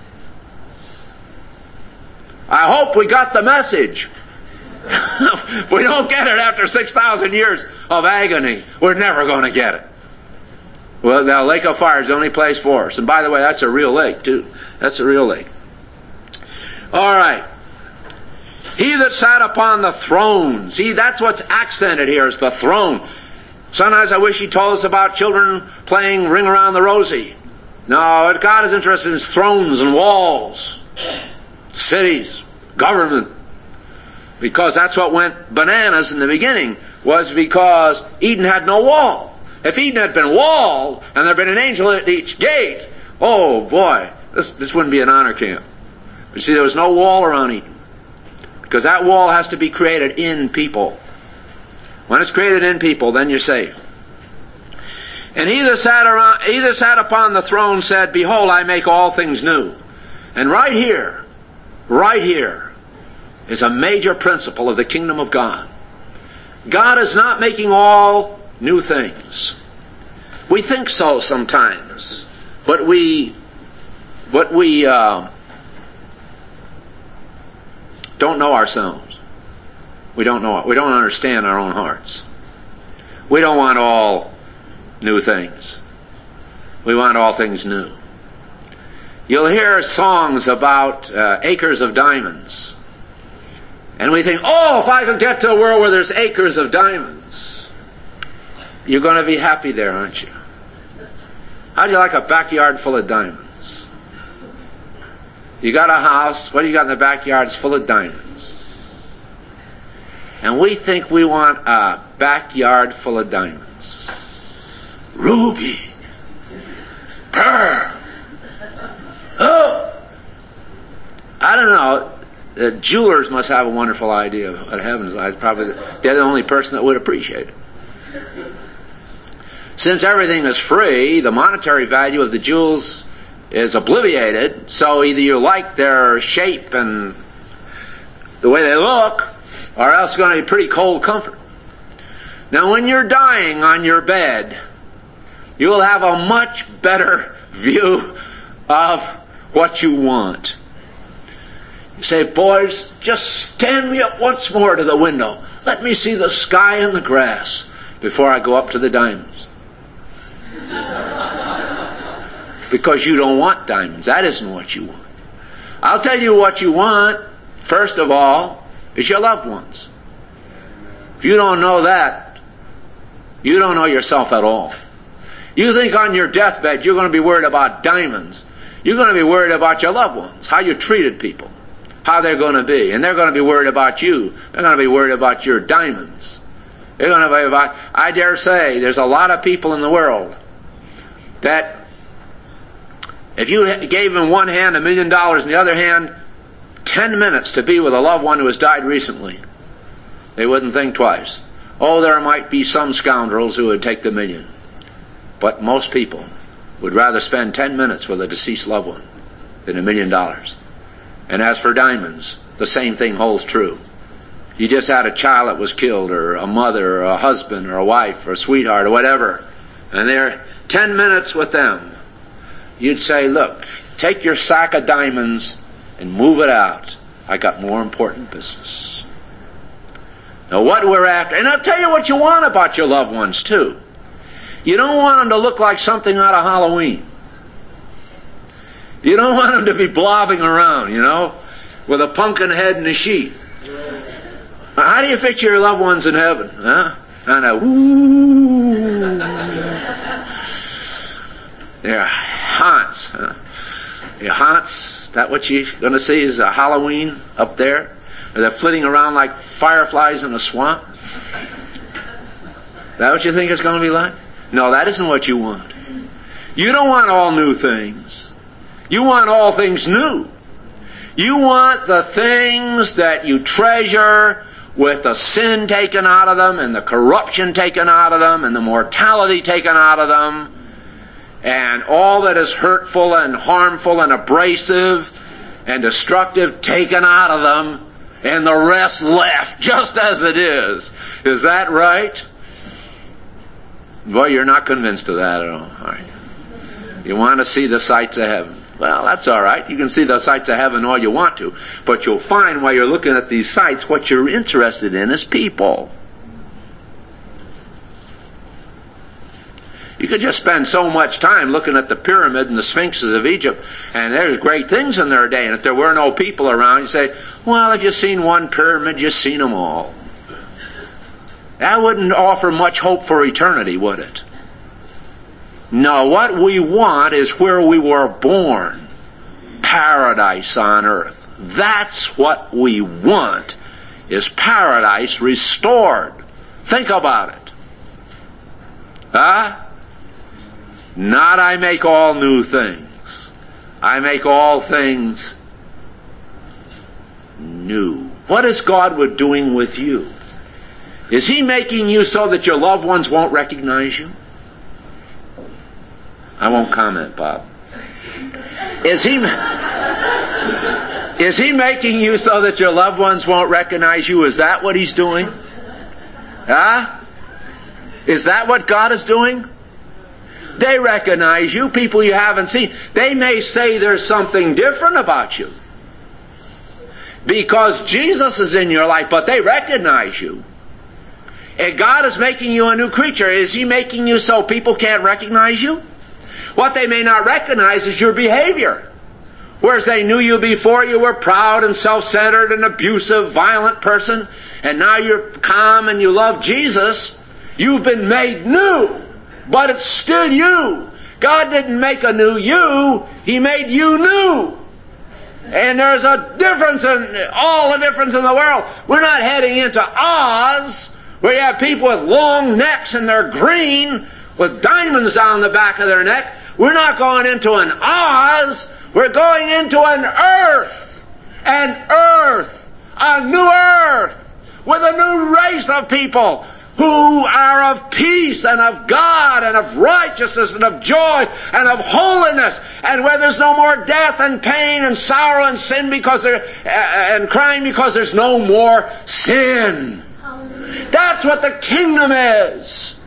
I hope we got the message. If we don't get it after 6,000 years of agony, we're never going to get it. Well, the lake of fire is the only place for us. And by the way, that's a real lake, too. That's a real lake. All right. He that sat upon the throne. See, that's what's accented here, is the throne. Sometimes I wish he told us about children playing Ring Around the Rosie. No, what God is interested in is thrones and walls, cities, government. Because that's what went bananas in the beginning, was because Eden had no wall. If Eden had been walled, and there had been an angel at each gate, oh boy, this wouldn't be an honor camp. You see, there was no wall around Eden. Because that wall has to be created in people. When it's created in people, then you're safe. And he that sat upon the throne said, Behold, I make all things new. And right here is a major principle of the kingdom of God. God is not making all new things. We think so sometimes, but we don't know ourselves. We don't know it. We don't understand our own hearts. We don't want all new things. We want all things new. You'll hear songs about acres of diamonds. And we think, oh, if I could get to a world where there's acres of diamonds. You're going to be happy there, aren't you? How'd you like a backyard full of diamonds? You got a house, what do you got in the backyard? It's full of diamonds. And we think we want a backyard full of diamonds. Ruby. Pearl. Oh. I don't know. The jewelers must have a wonderful idea of what heaven is like. Probably they're the only person that would appreciate it. Since everything is free, the monetary value of the jewels is obliterated, so either you like their shape and the way they look, or else it's going to be pretty cold comfort. Now when you're dying on your bed, you will have a much better view of what you want. You say, boys, just stand me up once more to the window. Let me see the sky and the grass before I go up to the diamonds. Because you don't want diamonds. That isn't what you want. I'll tell you what you want, first of all, is your loved ones. If you don't know that, you don't know yourself at all. You think on your deathbed you're going to be worried about diamonds. You're going to be worried about your loved ones, how you treated people, how they're going to be. And they're going to be worried about you. They're going to be worried about your diamonds. They're going to be about, I dare say, there's a lot of people in the world that if you gave in one hand $1 million and the other hand 10 minutes to be with a loved one who has died recently, they wouldn't think twice. Oh, there might be some scoundrels who would take the $1 million. But most people would rather spend 10 minutes with a deceased loved one than $1 million. And as for diamonds, the same thing holds true. You just had a child that was killed, or a mother, or a husband, or a wife, or a sweetheart, or whatever, and they're 10 minutes with them. You'd say, look, take your sack of diamonds and move it out. I got more important business. Now what we're after, and I'll tell you what you want about your loved ones too. You don't want them to look like something out of Halloween. You don't want them to be blobbing around, with a pumpkin head and a sheet. How do you picture your loved ones in heaven? Huh? And they're haunts. Huh? Your haunts, is that what you're going to see is a Halloween up there? Or they're flitting around like fireflies in a swamp? Is that what you think it's going to be like? No, that isn't what you want. You don't want all new things. You want all things new. You want the things that you treasure with the sin taken out of them and the corruption taken out of them and the mortality taken out of them and all that is hurtful and harmful and abrasive and destructive taken out of them and the rest left just as it is. Is that right? Well, you're not convinced of that at all. All right. You want to see the sights of heaven. Well, that's all right. You can see the sights of heaven all you want to. But you'll find while you're looking at these sights, what you're interested in is people. You could just spend so much time looking at the pyramid and the sphinxes of Egypt, and there's great things in their day. And if there were no people around, you say, well, if you've seen one pyramid, you've seen them all. That wouldn't offer much hope for eternity, would it? No, what we want is where we were born. Paradise on earth. That's what we want, is paradise restored. Think about it. Huh? Not I make all new things. I make all things new. What is God doing with you? Is He making you so that your loved ones won't recognize you? I won't comment, Bob. Is He making you so that your loved ones won't recognize you? Is that what He's doing? Huh? Is that what God is doing? They recognize you, people you haven't seen. They may say there's something different about you because Jesus is in your life, but they recognize you. And God is making you a new creature. Is He making you so people can't recognize you? What they may not recognize is your behavior. Whereas they knew you before, you were proud and self-centered and abusive, violent person, and now you're calm and you love Jesus. You've been made new, but it's still you. God didn't make a new you. He made you new. And there's a difference all the difference in the world. We're not heading into Oz, where you have people with long necks and they're green, with diamonds down the back of their neck. We're not going into an Oz. We're going into an earth. A new earth, with a new race of people who are of peace and of God and of righteousness and of joy and of holiness, and where there's no more death and pain and sorrow and sin and crying because there's no more sin. That's what the kingdom is.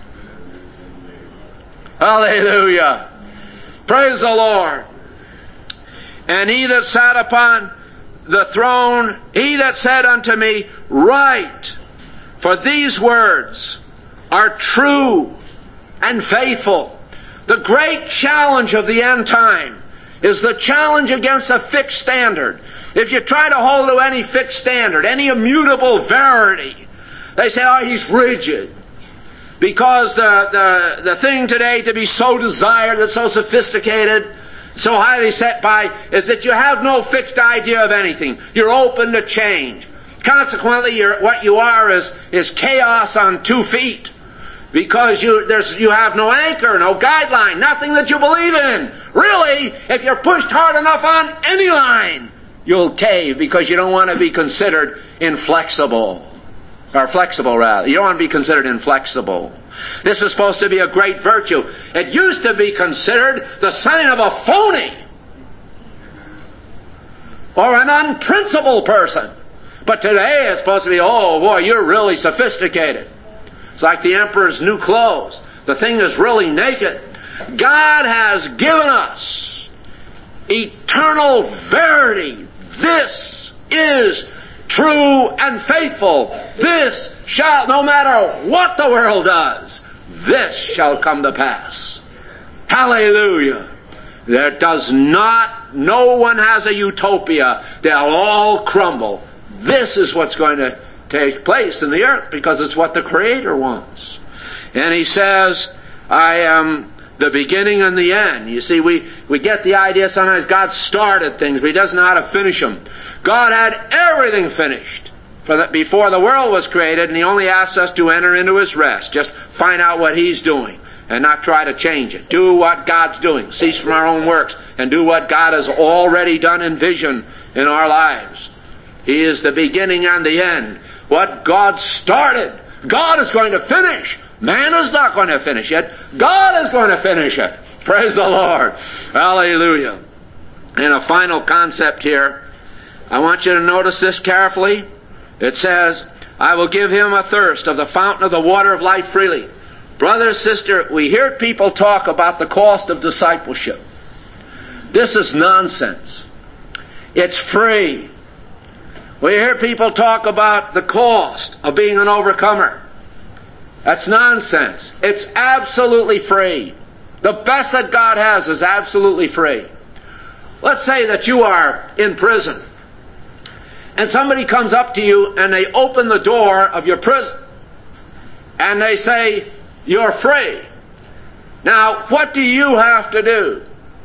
Hallelujah. Praise the Lord. And He that sat upon the throne, He that said unto me, Write, for these words are true and faithful. The great challenge of the end time is the challenge against a fixed standard. If you try to hold to any fixed standard, any immutable verity, they say, oh, he's rigid. Because the thing today to be so desired, that's so sophisticated, so highly set by, is that you have no fixed idea of anything. You're open to change. Consequently, what you are is chaos on 2 feet. Because you have no anchor, no guideline, nothing that you believe in. Really, if you're pushed hard enough on any line, you'll cave because you don't want to be considered inflexible. Or flexible, rather. You don't want to be considered inflexible. This is supposed to be a great virtue. It used to be considered the sign of a phony or an unprincipled person. But today it's supposed to be, oh boy, you're really sophisticated. It's like the emperor's new clothes. The thing is really naked. God has given us eternal verity. This is true and faithful. This shall, no matter what the world does, this shall come to pass. Hallelujah. No one has a utopia. They'll all crumble. This is what's going to take place in the earth because it's what the Creator wants. And He says, I am the beginning and the end. You see, we get the idea sometimes God started things, but He doesn't know how to finish them. God had everything finished before the world was created, and He only asks us to enter into His rest. Just find out what He's doing and not try to change it. Do what God's doing. Cease from our own works and do what God has already done in vision in our lives. He is the beginning and the end. What God started, God is going to finish. Man is not going to finish it. God is going to finish it. Praise the Lord. Hallelujah. And a final concept here. I want you to notice this carefully. It says, I will give him a thirst of the fountain of the water of life freely. Brother, sister, we hear people talk about the cost of discipleship. This is nonsense. It's free. We hear people talk about the cost of being an overcomer. That's nonsense. It's absolutely free. The best that God has is absolutely free. Let's say that you are in prison, and somebody comes up to you and they open the door of your prison, and they say, "You're free." Now, what do you have to do?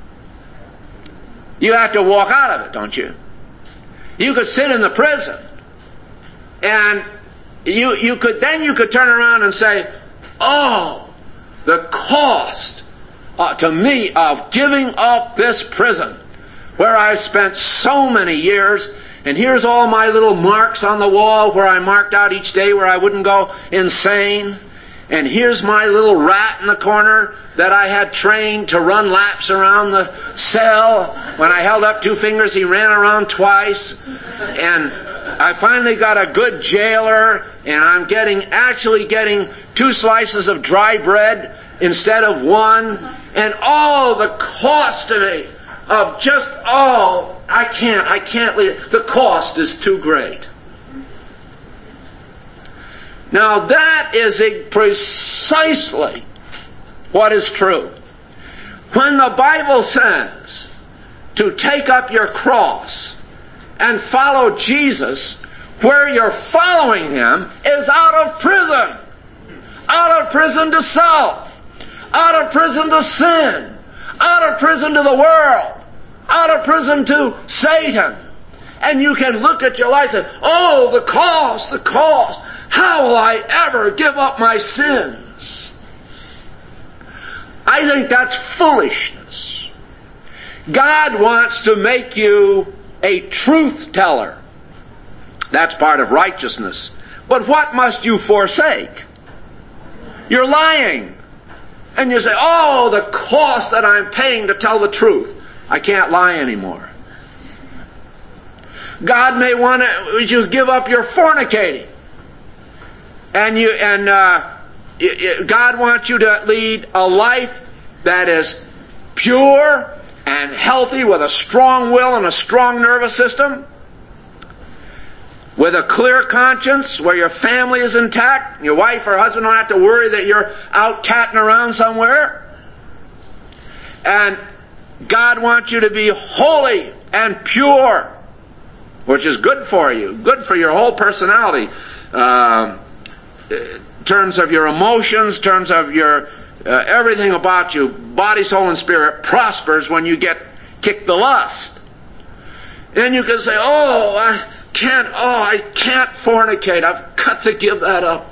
You have to walk out of it, don't you? You could sit in the prison, and you could turn around and say, "Oh, the cost to me of giving up this prison where I've spent so many years, and here's all my little marks on the wall where I marked out each day where I wouldn't go insane. And here's my little rat in the corner that I had trained to run laps around the cell. When I held up 2 fingers, he ran around twice. And I finally got a good jailer, and I'm actually getting 2 slices of dry bread instead of 1. And the cost to me of just, I can't leave. The cost is too great." Now that is precisely what is true. When the Bible says to take up your cross and follow Jesus, where you're following Him is out of prison. Out of prison to self. Out of prison to sin. Out of prison to the world. Out of prison to Satan. And you can look at your life and say, the cost, the cost. How will I ever give up my sins? I think that's foolishness. God wants to make you a truth teller. That's part of righteousness. But what must you forsake? You're lying. And you say, the cost that I'm paying to tell the truth. I can't lie anymore. God may want you to give up your fornicating. And God wants you to lead a life that is pure and healthy, with a strong will and a strong nervous system, with a clear conscience, where your family is intact, your wife or husband don't have to worry that you're out catting around somewhere. And God wants you to be holy and pure, which is good for you, good for your whole personality. Terms of your emotions, terms of your everything about you, body, soul, and spirit prospers when you get kicked the lust. And you can say, I can't fornicate. I've got to give that up.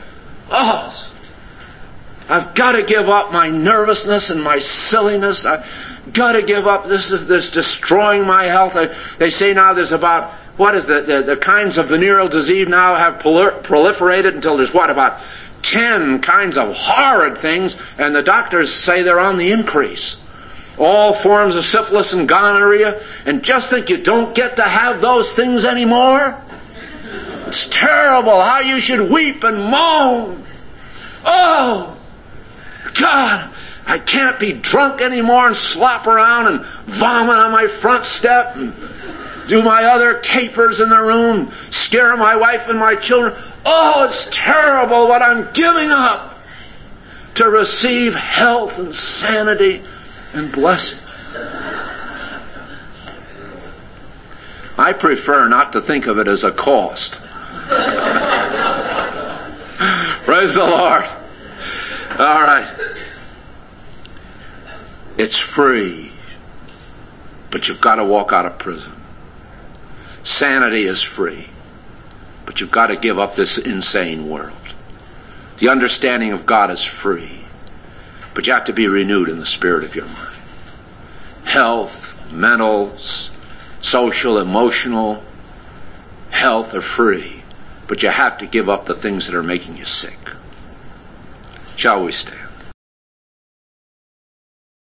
I've got to give up my nervousness and my silliness. I've got to give up. This is destroying my health. They say now there's about, the kinds of venereal disease now have proliferated until there's about 10 kinds of horrid things, and the doctors say they're on the increase. All forms of syphilis and gonorrhea, and just think you don't get to have those things anymore? It's terrible how you should weep and moan. Oh, God, I can't be drunk anymore and slop around and vomit on my front step and do my other capers in the room, scare my wife and my children. It's terrible what I'm giving up to receive health and sanity and blessing. I prefer not to think of it as a cost. Praise the Lord. All right. It's free, but you've got to walk out of prison. Sanity is free, but you've got to give up this insane world. The understanding of God is free, but you have to be renewed in the spirit of your mind. Health, mental, social, emotional health are free, but you have to give up the things that are making you sick. Shall we stand?